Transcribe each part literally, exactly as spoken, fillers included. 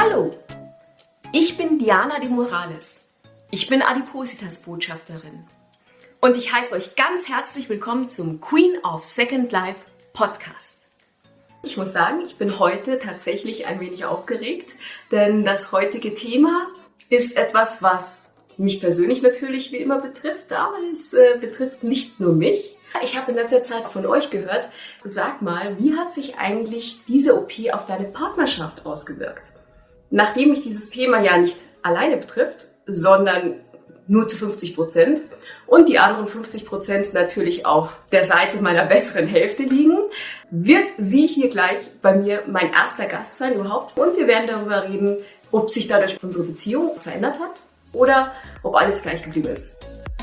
Hallo, ich bin Diana de Morales. Ich bin Adipositas-Botschafterin und ich heiße euch ganz herzlich willkommen zum Queen of Second Life Podcast. Ich muss sagen, ich bin heute tatsächlich ein wenig aufgeregt, denn das heutige Thema ist etwas, was mich persönlich natürlich wie immer betrifft, aber es äh, betrifft nicht nur mich. Ich habe in letzter Zeit von euch gehört, sag mal, wie hat sich eigentlich diese O P auf deine Partnerschaft ausgewirkt? Nachdem mich dieses Thema ja nicht alleine betrifft, sondern nur zu fünfzig Prozent und die anderen fünfzig Prozent natürlich auf der Seite meiner besseren Hälfte liegen, wird sie hier gleich bei mir mein erster Gast sein überhaupt. Und wir werden darüber reden, ob sich dadurch unsere Beziehung verändert hat oder ob alles gleich geblieben ist.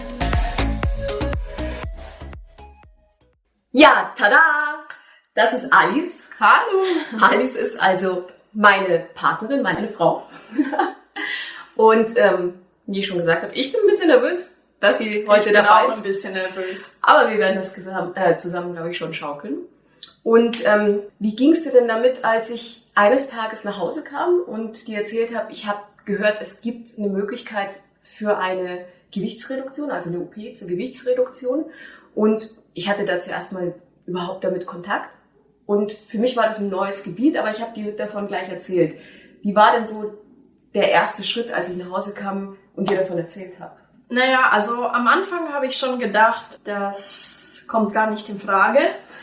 Ja, tada! Das ist Alice. Hallo! Alice ist also meine Partnerin, meine Frau. Und ähm, wie ich schon gesagt habe, ich bin ein bisschen nervös, dass sie heute ich bin dabei auch ist. ein bisschen nervös. Aber wir werden das zusammen, äh, zusammen glaube ich, schon schaukeln. Und ähm, wie ging es dir denn damit, als ich eines Tages nach Hause kam und dir erzählt habe, ich habe gehört, es gibt eine Möglichkeit für eine Gewichtsreduktion, also eine O P zur Gewichtsreduktion. Und ich hatte da zuerst mal überhaupt damit Kontakt. Und für mich war das ein neues Gebiet, aber ich habe dir davon gleich erzählt. Wie war denn so der erste Schritt, als ich nach Hause kam und dir davon erzählt habe? Naja, also am Anfang habe ich schon gedacht, das kommt gar nicht in Frage,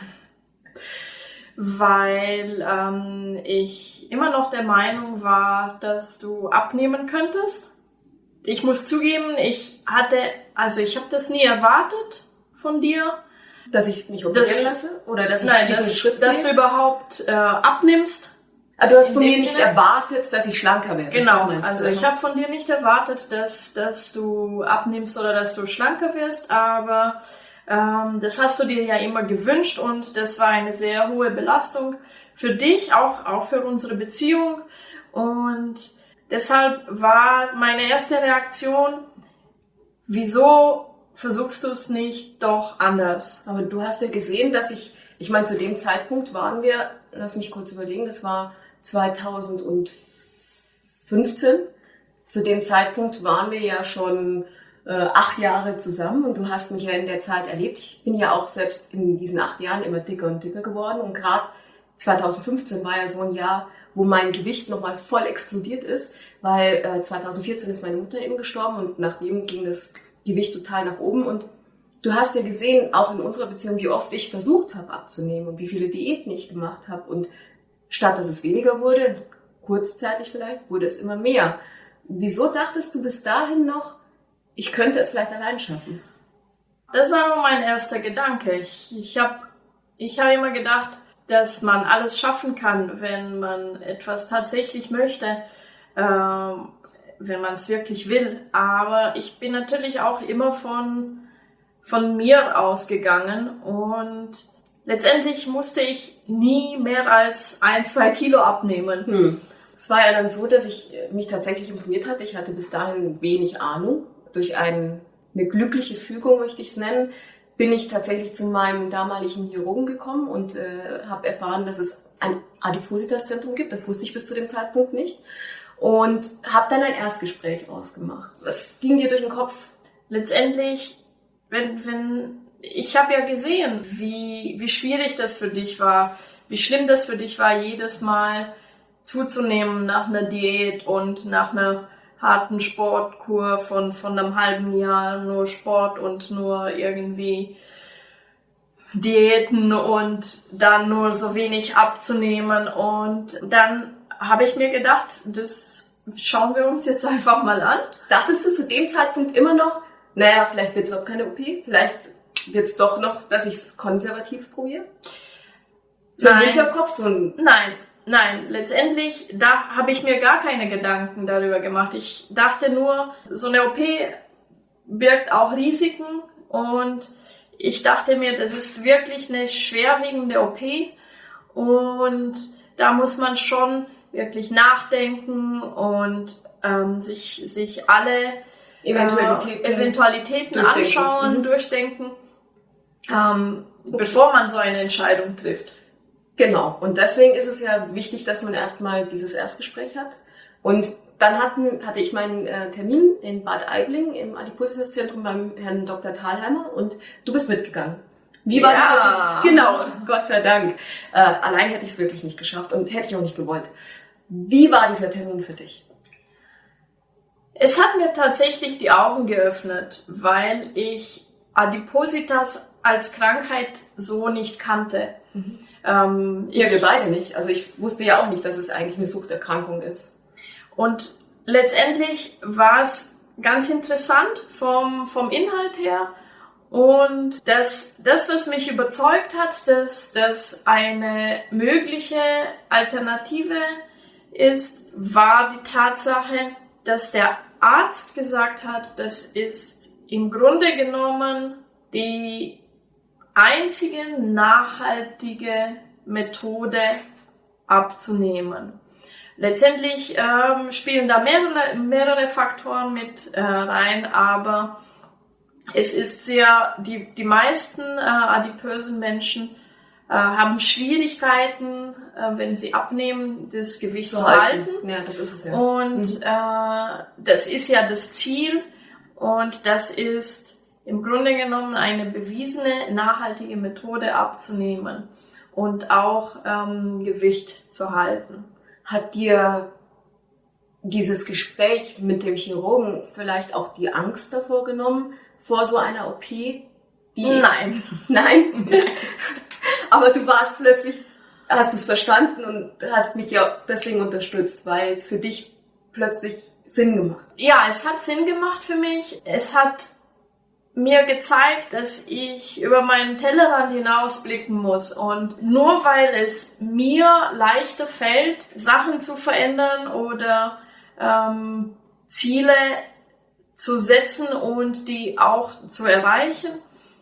weil ähm, ich immer noch der Meinung war, dass du abnehmen könntest. Ich muss zugeben, ich hatte, also ich habe das nie erwartet von dir. Dass ich mich operieren lasse? Oder dass ich nein, diesen dass, Schritt dass du überhaupt äh, abnimmst. Ah, du hast von In mir dem nicht Sinne? erwartet, dass ich schlanker werde. Genau, Das meinst du, also oder? ich habe von dir nicht erwartet, dass, dass du abnimmst oder dass du schlanker wirst, aber ähm, das hast du dir ja immer gewünscht und das war eine sehr hohe Belastung für dich, auch, auch für unsere Beziehung. Und deshalb war meine erste Reaktion, wieso versuchst du es nicht doch anders? Aber du hast ja gesehen, dass ich, ich meine, zu dem Zeitpunkt waren wir, lass mich kurz überlegen, das war zweitausendfünfzehn. Zu dem Zeitpunkt waren wir ja schon äh, acht Jahre zusammen und du hast mich ja in der Zeit erlebt. Ich bin ja auch selbst in diesen acht Jahren immer dicker und dicker geworden und gerade zweitausendfünfzehn war ja so ein Jahr, wo mein Gewicht nochmal voll explodiert ist, weil äh, zweitausendvierzehn ist meine Mutter eben gestorben und nachdem ging das Gewicht total nach oben und du hast ja gesehen, auch in unserer Beziehung, wie oft ich versucht habe abzunehmen und wie viele Diäten ich gemacht habe und statt dass es weniger wurde, kurzzeitig vielleicht, wurde es immer mehr. Wieso dachtest du bis dahin noch, ich könnte es vielleicht allein schaffen? Das war nur mein erster Gedanke. Ich, ich habe ich hab immer gedacht, dass man alles schaffen kann, wenn man etwas tatsächlich möchte. Ähm, wenn man es wirklich will. Aber ich bin natürlich auch immer von, von mir ausgegangen und letztendlich musste ich nie mehr als ein, zwei Kilo abnehmen. Hm. Es war ja dann so, dass ich mich tatsächlich informiert hatte. Ich hatte bis dahin wenig Ahnung. Durch ein, eine glückliche Fügung, möchte ich es nennen, bin ich tatsächlich zu meinem damaligen Chirurgen gekommen und äh, habe erfahren, dass es ein Adipositas-Zentrum gibt. Das wusste ich bis zu dem Zeitpunkt nicht. Und habe dann ein Erstgespräch ausgemacht. Was ging dir durch den Kopf? Letztendlich, wenn, wenn, ich habe ja gesehen, wie, wie schwierig das für dich war, wie schlimm das für dich war, jedes Mal zuzunehmen nach einer Diät und nach einer harten Sportkur von, von einem halben Jahr nur Sport und nur irgendwie Diäten und dann nur so wenig abzunehmen und dann habe ich mir gedacht, das schauen wir uns jetzt einfach mal an. Dachtest du zu dem Zeitpunkt immer noch, naja, vielleicht wird es auch keine O P, vielleicht wird es doch noch, dass ich es konservativ probiere? So ein Hinterkopf, so ein... Nein, nein, letztendlich, da habe ich mir gar keine Gedanken darüber gemacht. Ich dachte nur, so eine O P birgt auch Risiken und ich dachte mir, das ist wirklich eine schwerwiegende O P und da muss man schon wirklich nachdenken und ähm, sich, sich alle Eventualitäten, äh, Eventualitäten durchdenken. anschauen, Mhm. durchdenken, ähm, okay. bevor man so eine Entscheidung trifft. Genau. Und deswegen ist es ja wichtig, dass man erstmal dieses Erstgespräch hat. Und dann hatten, hatte ich meinen äh, Termin in Bad Aibling im Adipositas-Zentrum beim Herrn Doktor Thalheimer und du bist mitgegangen. Wie war Ja. das? Genau, Gott sei Dank. Äh, allein hätte ich es wirklich nicht geschafft und hätte ich auch nicht gewollt. Wie war dieser Termin für dich? Es hat mir tatsächlich die Augen geöffnet, weil ich Adipositas als Krankheit so nicht kannte. Mhm. Ähm, Ja, ich, wir beide nicht. Also ich wusste ja auch nicht, dass es eigentlich eine Suchterkrankung ist. Und letztendlich war es ganz interessant vom, vom Inhalt her. Und das, das, was mich überzeugt hat, dass das eine mögliche Alternative ist, war die Tatsache, dass der Arzt gesagt hat, das ist im Grunde genommen die einzige nachhaltige Methode abzunehmen. Letztendlich ähm, spielen da mehrere, mehrere Faktoren mit äh, rein, aber es ist sehr, die, die meisten äh, adipösen Menschen äh, haben Schwierigkeiten, äh, wenn sie abnehmen, das Gewicht zu halten. Ja, das ist es ja. Und Mhm. äh, das ist ja das Ziel und das ist im Grunde genommen eine bewiesene, nachhaltige Methode abzunehmen und auch ähm, Gewicht zu halten. Hat dir dieses Gespräch mit dem Chirurgen vielleicht auch die Angst davor genommen, vor so einer O P? Die Nein. Ich, nein? Aber du warst plötzlich, hast du es verstanden und hast mich ja deswegen unterstützt, weil es für dich plötzlich Sinn gemacht hat. Ja, es hat Sinn gemacht für mich. Es hat mir gezeigt, dass ich über meinen Tellerrand hinausblicken muss. Und nur weil es mir leichter fällt, Sachen zu verändern oder ähm, Ziele zu setzen und die auch zu erreichen,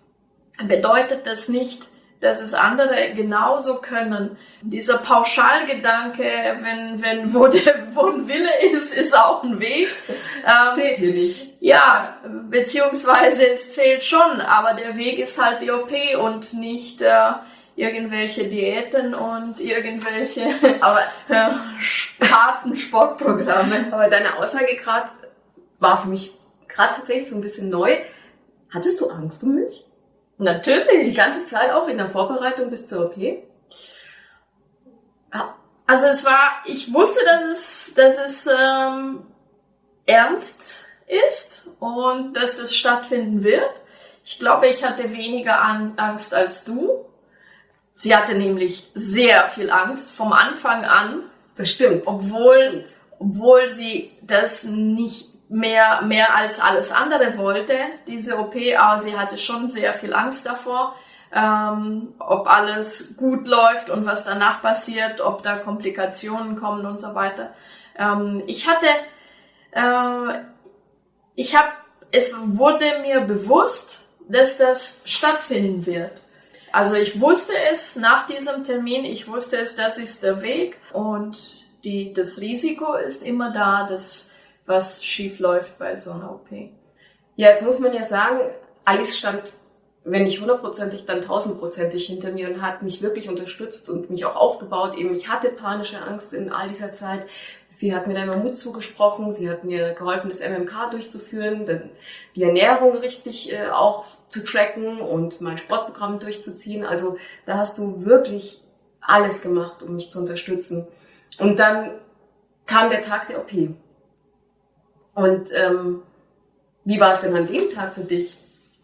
bedeutet das nicht, dass es andere genauso können. Dieser Pauschalgedanke, wenn, wenn, wo der, wo ein Wille ist, ist auch ein Weg. Ähm, Zählt hier nicht. Ja, beziehungsweise es zählt schon, aber der Weg ist halt die O P und nicht äh, irgendwelche Diäten und irgendwelche Aber, äh, harten Sportprogramme. aber deine Aussage gerade war für mich gerade tatsächlich so ein bisschen neu. Hattest du Angst um mich? Die Natürlich. ganze Zeit auch in der Vorbereitung bis zur O P? Ja. Also es war, ich wusste, dass es, dass es ähm, ernst ist und dass das stattfinden wird. Ich glaube, ich hatte weniger an, Angst als du. Sie hatte nämlich sehr viel Angst vom Anfang an. Das stimmt. Obwohl, obwohl sie das nicht mehr, mehr als alles andere wollte, diese O P, aber sie hatte schon sehr viel Angst davor, ähm, ob alles gut läuft und was danach passiert, ob da Komplikationen kommen und so weiter. Ähm, ich hatte, äh, ich habe, es wurde mir bewusst, dass das stattfinden wird. Also ich wusste es nach diesem Termin, ich wusste es, das ist der Weg und die, das Risiko ist immer da, dass was schief läuft bei so einer O P. Ja, jetzt muss man ja sagen, Alice stand, wenn nicht hundertprozentig, dann tausendprozentig hinter mir und hat mich wirklich unterstützt und mich auch aufgebaut. Eben, ich hatte panische Angst in all dieser Zeit. Sie hat mir da immer Mut zugesprochen, sie hat mir geholfen, das M M K durchzuführen, die Ernährung richtig äh, auch zu tracken und mein Sportprogramm durchzuziehen. Also da hast du wirklich alles gemacht, um mich zu unterstützen. Und dann kam der Tag der O P. Und ähm, wie war es denn an dem Tag für dich?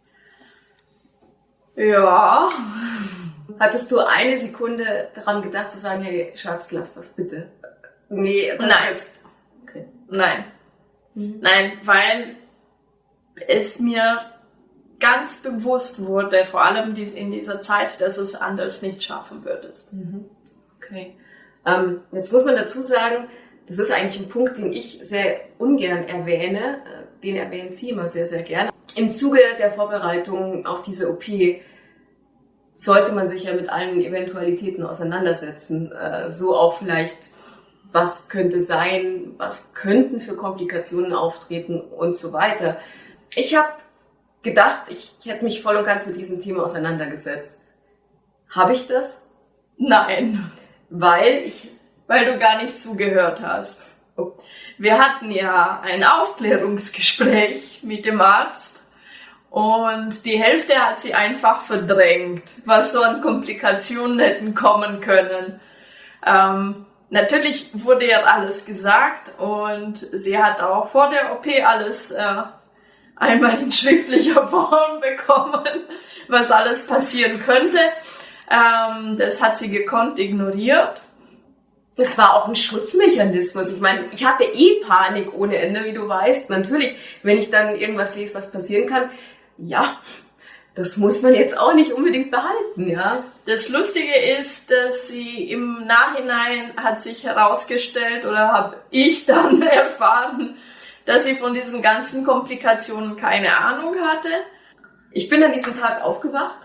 Ja. Hattest du eine Sekunde daran gedacht zu sagen, hey Schatz, lass das bitte? Nee, das Nein. Jetzt. Okay. Nein. Mhm. Nein, weil es mir ganz bewusst wurde, vor allem dies in dieser Zeit, dass du es anders nicht schaffen würdest. Mhm. Okay. Ähm, jetzt muss man dazu sagen, das ist eigentlich ein Punkt, den ich sehr ungern erwähne. Den erwähnen Sie immer sehr, sehr gerne. Im Zuge der Vorbereitung auf diese O P sollte man sich ja mit allen Eventualitäten auseinandersetzen. So auch vielleicht, was könnte sein, was könnten für Komplikationen auftreten und so weiter. Ich habe gedacht, ich hätte mich voll und ganz mit diesem Thema auseinandergesetzt. Habe ich das? Nein. Weil ich Weil du gar nicht zugehört hast. Oh. Wir hatten ja ein Aufklärungsgespräch mit dem Arzt und die Hälfte hat sie einfach verdrängt, was so an Komplikationen hätten kommen können. Ähm, natürlich wurde ihr alles gesagt und sie hat auch vor der O P alles äh, einmal in schriftlicher Form bekommen, was alles passieren könnte. Ähm, das hat sie gekonnt ignoriert. Das war auch ein Schutzmechanismus. Ich meine, ich hatte eh Panik ohne Ende, wie du weißt. Natürlich, wenn ich dann irgendwas lese, was passieren kann, ja, das muss man jetzt auch nicht unbedingt behalten, ja. Das Lustige ist, dass sie im Nachhinein hat sich herausgestellt oder habe ich dann erfahren, dass sie von diesen ganzen Komplikationen keine Ahnung hatte. Ich bin an diesem Tag aufgewacht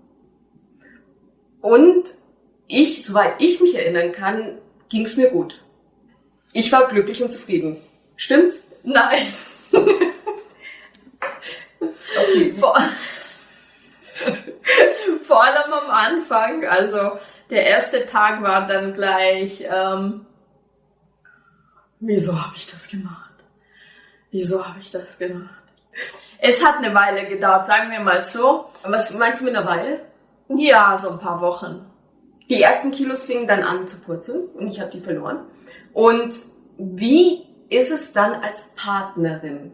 und ich, soweit ich mich erinnern kann, ging es mir gut. Ich war glücklich und zufrieden. Stimmt's? Nein. Okay. Vor, vor allem am Anfang, also der erste Tag war dann gleich, ähm, wieso habe ich das gemacht? Wieso habe ich das gemacht? Es hat eine Weile gedauert, sagen wir mal so. Was meinst du mit einer Weile? Ja, so ein paar Wochen. Die ersten Kilos fingen dann an zu purzeln und ich habe die verloren. Und wie ist es dann als Partnerin?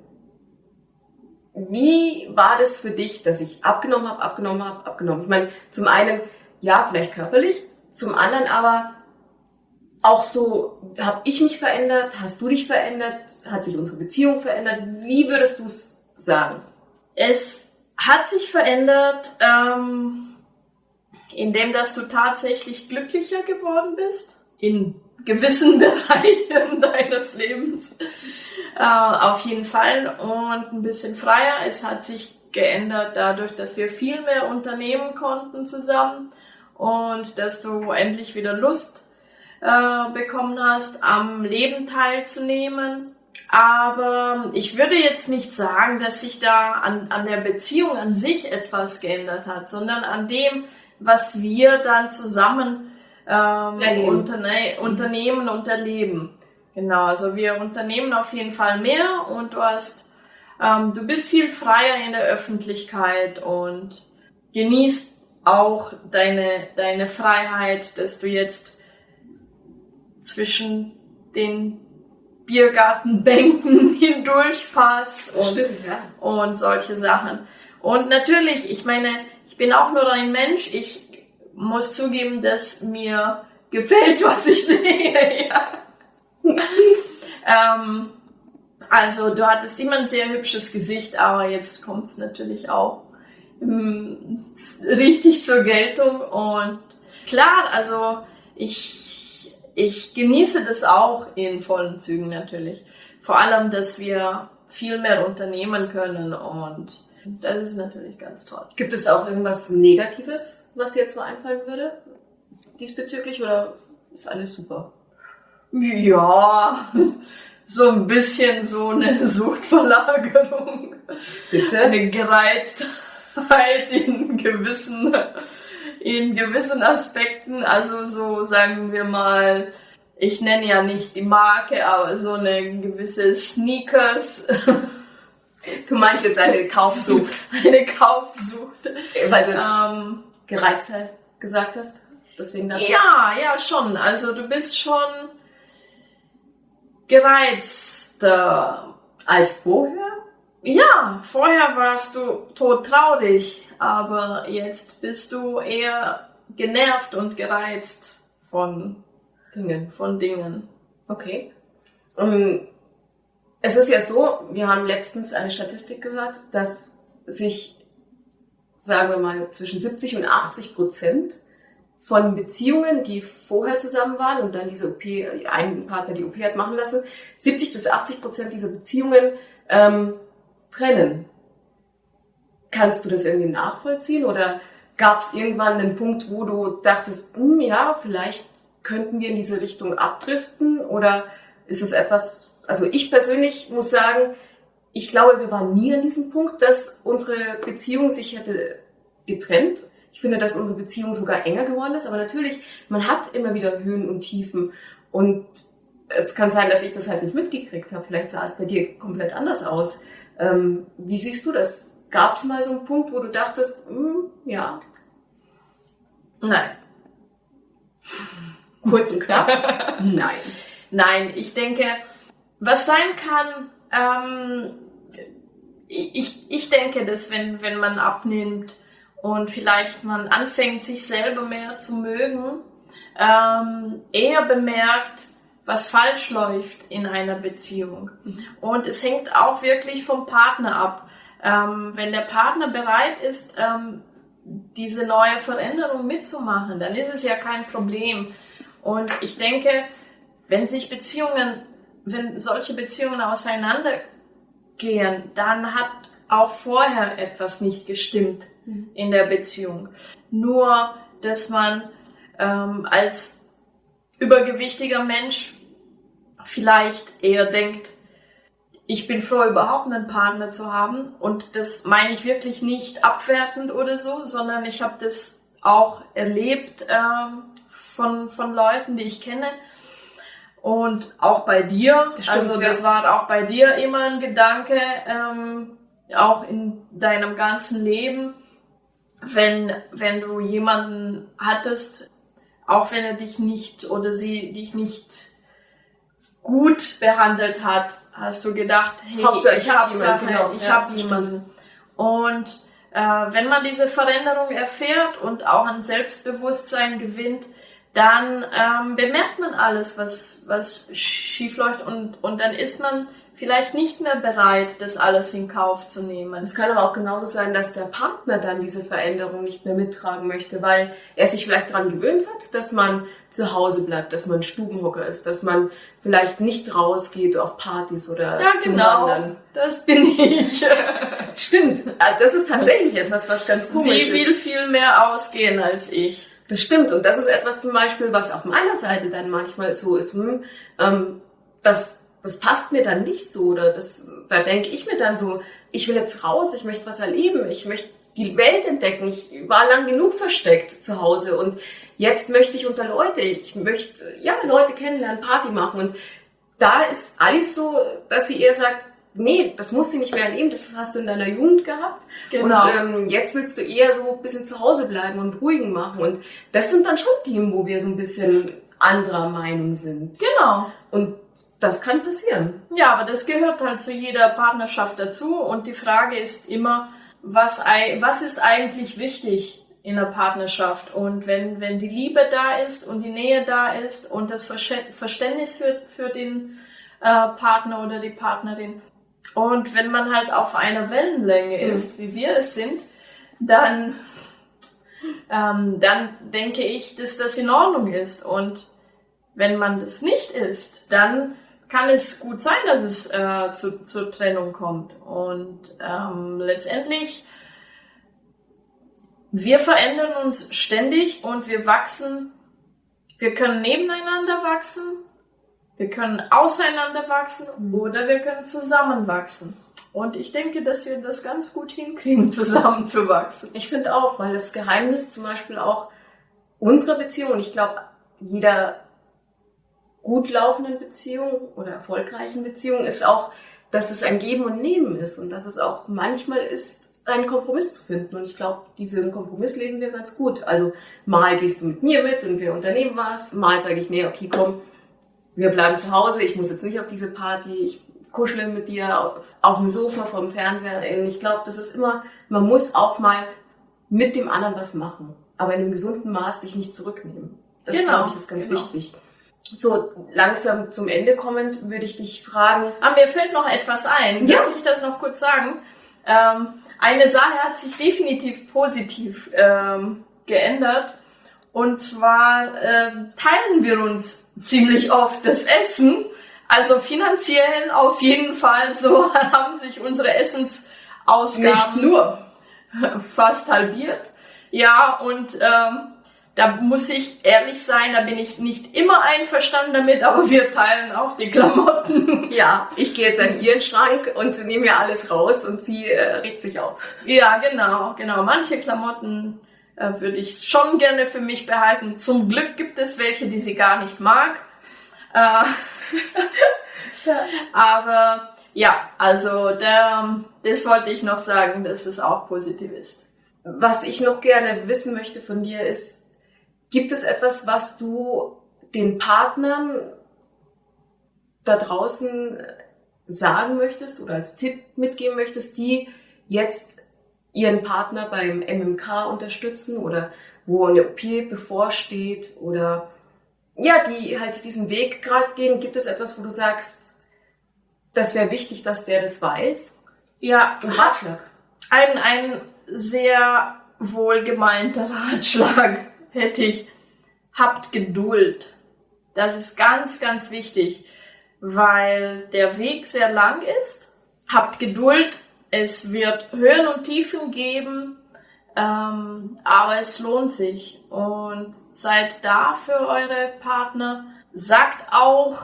Wie war das für dich, dass ich abgenommen habe, abgenommen habe, abgenommen? Ich meine, zum einen, ja, vielleicht körperlich, zum anderen aber auch so, habe ich mich verändert, hast du dich verändert, hat sich unsere Beziehung verändert? Wie würdest du es sagen? Es hat sich verändert, ähm, indem dass du tatsächlich glücklicher geworden bist in gewissen Bereichen deines Lebens. Äh, auf jeden Fall. Und ein bisschen freier. Es hat sich geändert dadurch, dass wir viel mehr unternehmen konnten zusammen und dass du endlich wieder Lust äh, bekommen hast, am Leben teilzunehmen. Aber ich würde jetzt nicht sagen, dass sich da an, an der Beziehung an sich etwas geändert hat, sondern an dem, was wir dann zusammen ähm, unterne- unternehmen und erleben. Genau, also wir unternehmen auf jeden Fall mehr und du hast, ähm, du bist viel freier in der Öffentlichkeit und genießt auch deine, deine Freiheit, dass du jetzt zwischen den Biergartenbänken hindurch passt und, Stimmt, ja. und solche Sachen. Und natürlich, ich meine, ich bin auch nur ein Mensch, ich muss zugeben, dass mir gefällt, was ich sehe, ja. ähm, also du hattest immer ein sehr hübsches Gesicht, aber jetzt kommt es natürlich auch ähm, richtig zur Geltung und klar, also ich, ich genieße das auch in vollen Zügen natürlich. Vor allem, dass wir viel mehr unternehmen können und das ist natürlich ganz toll. Gibt es auch irgendwas Negatives, was dir jetzt so einfallen würde diesbezüglich oder ist alles super? Ja, so ein bisschen so eine Suchtverlagerung. Bitte? Eine Gereiztheit in gewissen, in gewissen Aspekten. Also so sagen wir mal, ich nenne ja nicht die Marke, aber so eine gewisse Sneakers. Du meinst jetzt eine Kaufsucht. Eine Kaufsucht. Weil du jetzt Ähm, Gereiztheit gesagt hast? Deswegen dachte ich- ja, ja, schon. Also du bist schon gereizter. Als vorher? Ja, vorher warst du todtraurig, aber jetzt bist du eher genervt und gereizt von Dinge. von Dingen. Okay. Um, es ist ja so, wir haben letztens eine Statistik gehört, dass sich, sagen wir mal, zwischen siebzig und achtzig Prozent von Beziehungen, die vorher zusammen waren und dann diese O P, ein Partner die O P hat machen lassen, siebzig bis achtzig Prozent dieser Beziehungen ähm, trennen. Kannst du das irgendwie nachvollziehen oder gab es irgendwann einen Punkt, wo du dachtest, hm, ja, vielleicht könnten wir in diese Richtung abdriften oder ist es etwas, also ich persönlich muss sagen, ich glaube, wir waren nie an diesem Punkt, dass unsere Beziehung sich hätte getrennt. Ich finde, dass unsere Beziehung sogar enger geworden ist, aber natürlich, man hat immer wieder Höhen und Tiefen und es kann sein, dass ich das halt nicht mitgekriegt habe. Vielleicht sah es bei dir komplett anders aus. Ähm, wie siehst du das? Gab es mal so einen Punkt, wo du dachtest, hm, ja? Nein. Kurz und knapp? Nein. Nein, ich denke, was sein kann, ähm, ich, ich denke, dass wenn, wenn man abnimmt und vielleicht man anfängt, sich selber mehr zu mögen, ähm, eher bemerkt, was falsch läuft in einer Beziehung. Und es hängt auch wirklich vom Partner ab. Ähm, wenn der Partner bereit ist, ähm, diese neue Veränderung mitzumachen, dann ist es ja kein Problem. Und ich denke, wenn sich Beziehungen, wenn solche Beziehungen auseinandergehen, dann hat auch vorher etwas nicht gestimmt in der Beziehung. Nur, dass man ähm, als übergewichtiger Mensch vielleicht eher denkt, ich bin froh, überhaupt einen Partner zu haben. Und das meine ich wirklich nicht abwertend oder so, sondern ich habe das auch erlebt ähm, von, von Leuten, die ich kenne. Und auch bei dir, das stimmt, also das ja. war auch bei dir immer ein Gedanke, ähm, auch in deinem ganzen Leben, wenn, wenn du jemanden hattest, auch wenn er dich nicht oder sie dich nicht gut behandelt hat, hast du gedacht, hey, Hauptsache, ich habe jemanden. Genau, ich ja, habe jemanden. Und äh, wenn man diese Veränderung erfährt und auch an Selbstbewusstsein gewinnt, dann ähm, bemerkt man alles, was, was schief läuft und, und dann ist man vielleicht nicht mehr bereit, das alles in Kauf zu nehmen. Es kann aber auch genauso sein, dass der Partner dann diese Veränderung nicht mehr mittragen möchte, weil er sich vielleicht daran gewöhnt hat, dass man zu Hause bleibt, dass man Stubenhocker ist, dass man vielleicht nicht rausgeht auf Partys oder ja, genau, wandern. Das bin ich. Stimmt, das ist tatsächlich etwas, was ganz komisch ist. Sie will viel mehr ausgehen als ich. Das stimmt und das ist etwas zum Beispiel, was auf meiner Seite dann manchmal so ist, hm, ähm, dass das passt mir dann nicht so, oder das, da denke ich mir dann so, ich will jetzt raus, ich möchte was erleben, ich möchte die Welt entdecken, ich war lang genug versteckt zu Hause und jetzt möchte ich unter Leute, ich möchte, ja, Leute kennenlernen, Party machen und da ist alles so, dass sie eher sagt, nee, das musst du nicht mehr erleben, das hast du in deiner Jugend gehabt genau. Und ähm, jetzt willst du eher so ein bisschen zu Hause bleiben und ruhigen machen und das sind dann schon Themen, wo wir so ein bisschen anderer Meinung sind. Genau. Und das kann passieren. Ja, aber das gehört halt zu jeder Partnerschaft dazu. Und die Frage ist immer, was, was ist eigentlich wichtig in einer Partnerschaft? Und wenn, wenn die Liebe da ist und die Nähe da ist und das Verständnis für, für den äh, Partner oder die Partnerin und wenn man halt auf einer Wellenlänge mhm. ist, wie wir es sind, dann, ähm, dann denke ich, dass das in Ordnung ist. Und wenn man das nicht ist, dann kann es gut sein, dass es äh, zu, zur Trennung kommt. Und ähm, letztendlich, wir verändern uns ständig und wir wachsen. Wir können nebeneinander wachsen, wir können auseinander wachsen oder wir können zusammenwachsen. Und ich denke, dass wir das ganz gut hinkriegen, zusammenzuwachsen. Ich finde auch, weil das Geheimnis zum Beispiel auch unserer Beziehung, ich glaube, jeder gut laufenden Beziehung oder erfolgreichen Beziehung ist auch, dass es ein Geben und Nehmen ist und dass es auch manchmal ist, einen Kompromiss zu finden. Und ich glaube, diesen Kompromiss leben wir ganz gut. Also mal gehst du mit mir mit und wir unternehmen was, mal sage ich, nee, okay, komm, wir bleiben zu Hause, ich muss jetzt nicht auf diese Party, ich kuschle mit dir auf, auf dem Sofa vom Fernseher. Ich glaube, das ist immer, man muss auch mal mit dem anderen was machen, aber in einem gesunden Maß sich nicht zurücknehmen. Das, genau, glaube ich, ist ganz genau. wichtig. So, langsam zum Ende kommend, würde ich dich fragen. Ah, mir fällt noch etwas ein. Ja. Darf ich das noch kurz sagen? Ähm, eine Sache hat sich definitiv positiv ähm, geändert. Und zwar äh, teilen wir uns ziemlich oft das Essen. Also finanziell auf jeden Fall so haben sich unsere Essensausgaben nicht nur fast halbiert. Ja, und ähm, da muss ich ehrlich sein, da bin ich nicht immer einverstanden damit, aber wir teilen auch die Klamotten. Ja, ich gehe jetzt an ihren Schrank und nehme mir alles raus und sie äh, regt sich auf. Ja, genau, genau. Manche Klamotten äh, würde ich schon gerne für mich behalten. Zum Glück gibt es welche, die sie gar nicht mag. Äh, aber ja, also der, das wollte ich noch sagen, dass es auch positiv ist. Was ich noch gerne wissen möchte von dir ist, gibt es etwas, was du den Partnern da draußen sagen möchtest oder als Tipp mitgeben möchtest, die jetzt ihren Partner beim M M K unterstützen oder wo eine O P bevorsteht oder ja, die halt diesen Weg gerade gehen? Gibt es etwas, wo du sagst, das wäre wichtig, dass der das weiß? Ja, ein Ratschlag. Ein, ein sehr wohlgemeinter Ratschlag hätte ich. Habt Geduld. Das ist ganz, ganz wichtig, weil der Weg sehr lang ist. Habt Geduld. Es wird Höhen und Tiefen geben, ähm, aber es lohnt sich. Und seid da für eure Partner. Sagt auch,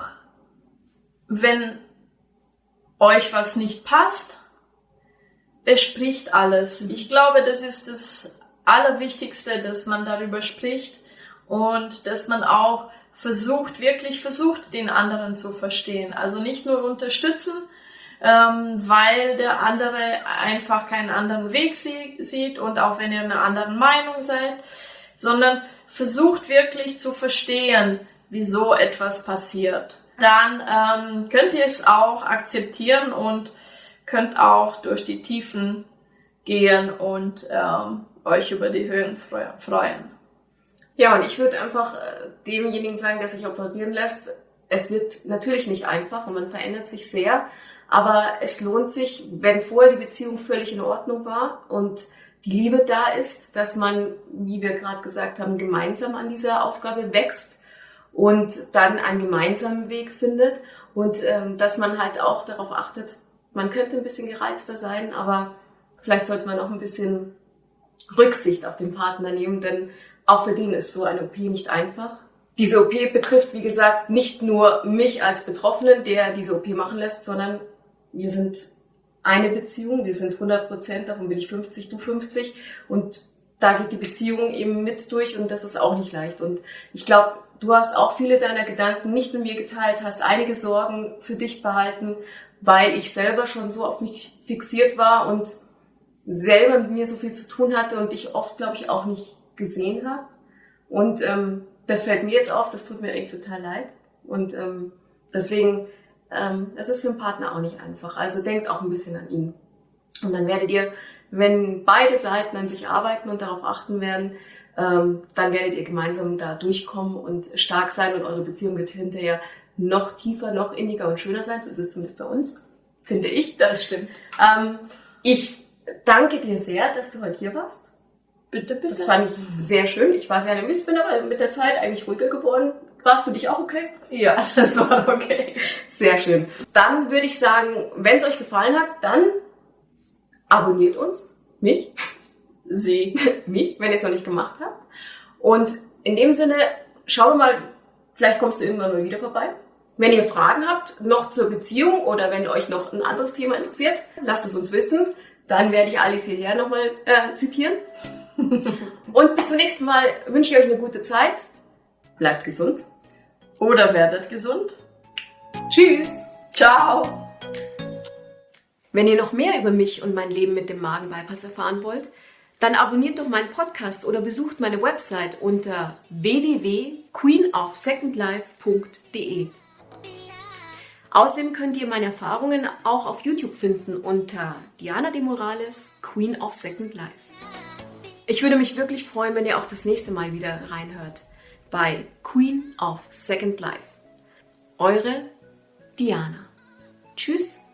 wenn euch was nicht passt, bespricht alles. Ich glaube, das ist das Allerwichtigste, dass man darüber spricht und dass man auch versucht, wirklich versucht, den anderen zu verstehen. Also nicht nur unterstützen, ähm, weil der andere einfach keinen anderen Weg sie- sieht und auch wenn ihr einer anderen Meinung seid, sondern versucht wirklich zu verstehen, wieso etwas passiert. Dann ähm, könnt ihr es auch akzeptieren und könnt auch durch die Tiefen gehen und ähm, euch über die Höhen freuen. Ja, und ich würde einfach äh, demjenigen sagen, der sich operieren lässt, es wird natürlich nicht einfach und man verändert sich sehr, aber es lohnt sich, wenn vorher die Beziehung völlig in Ordnung war und die Liebe da ist, dass man, wie wir gerade gesagt haben, gemeinsam an dieser Aufgabe wächst und dann einen gemeinsamen Weg findet und ähm, dass man halt auch darauf achtet, man könnte ein bisschen gereizter sein, aber vielleicht sollte man auch ein bisschen Rücksicht auf den Partner nehmen, denn auch für den ist so eine O P nicht einfach. Diese O P betrifft, wie gesagt, nicht nur mich als Betroffenen, der diese O P machen lässt, sondern wir sind eine Beziehung, wir sind hundert Prozent, davon bin ich fünfzig, du fünfzig und da geht die Beziehung eben mit durch und das ist auch nicht leicht. Und ich glaube, du hast auch viele deiner Gedanken nicht mit mir geteilt, hast einige Sorgen für dich behalten, weil ich selber schon so auf mich fixiert war und selber mit mir so viel zu tun hatte und dich oft, glaube ich, auch nicht gesehen habe. Und ähm, das fällt mir jetzt auf, das tut mir eigentlich total leid. Und ähm, deswegen, ähm, es ist für den Partner auch nicht einfach. Also denkt auch ein bisschen an ihn. Und dann werdet ihr, wenn beide Seiten an sich arbeiten und darauf achten werden, ähm, dann werdet ihr gemeinsam da durchkommen und stark sein und eure Beziehung wird hinterher noch tiefer, noch inniger und schöner sein. So ist es zumindest bei uns, finde ich. Das stimmt. Ähm, ich danke dir sehr, dass du heute hier warst. Bitte, bitte. Das fand ich sehr schön. Ich war sehr nervös, bin aber mit der Zeit eigentlich ruhiger geworden. War es für dich auch okay? Ja, das war okay. Sehr schön. Dann würde ich sagen, wenn es euch gefallen hat, dann abonniert uns. Mich. Sie. Mich, wenn ihr es noch nicht gemacht habt. Und in dem Sinne, schauen wir mal, vielleicht kommst du irgendwann mal wieder vorbei. Wenn ihr Fragen habt, noch zur Beziehung oder wenn euch noch ein anderes Thema interessiert, lasst es uns wissen. Dann werde ich Alice hierher nochmal äh, zitieren. Und bis zum nächsten Mal wünsche ich euch eine gute Zeit. Bleibt gesund. Oder werdet gesund. Tschüss. Ciao. Wenn ihr noch mehr über mich und mein Leben mit dem Magenbypass erfahren wollt, dann abonniert doch meinen Podcast oder besucht meine Website unter w w w punkt queen of second life punkt d e. Außerdem könnt ihr meine Erfahrungen auch auf YouTube finden unter Diana de Morales, Queen of Second Life. Ich würde mich wirklich freuen, wenn ihr auch das nächste Mal wieder reinhört bei Queen of Second Life. Eure Diana. Tschüss.